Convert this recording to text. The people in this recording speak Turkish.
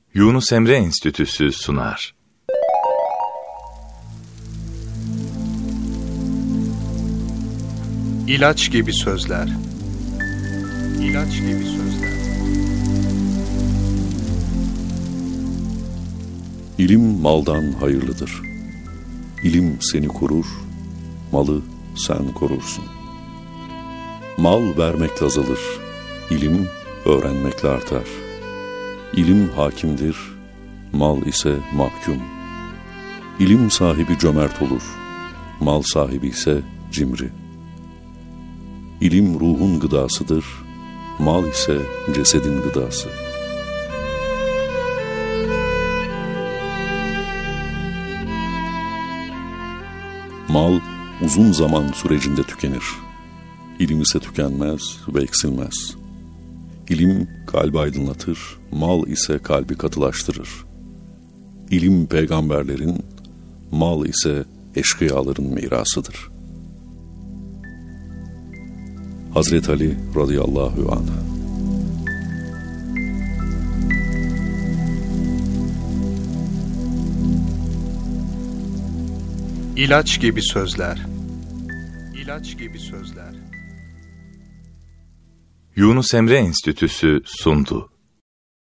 Yunus Emre Enstitüsü sunar. İlaç gibi sözler. İlaç gibi sözler. İlim maldan hayırlıdır. İlim seni korur, malı sen korursun. Mal vermekle azalır, ilim öğrenmekle artar. İlim hakimdir, mal ise mahkum. İlim sahibi cömert olur, mal sahibi ise cimri. İlim ruhun gıdasıdır, mal ise cesedin gıdası. Mal uzun zaman sürecinde tükenir. İlim ise tükenmez ve eksilmez. İlim kalbi aydınlatır, mal ise kalbi katılaştırır. İlim peygamberlerin, mal ise eşkıyaların mirasıdır. Hazreti Ali radıyallahu anh. İlaç gibi sözler. İlaç gibi sözler. Yunus Emre Enstitüsü sundu.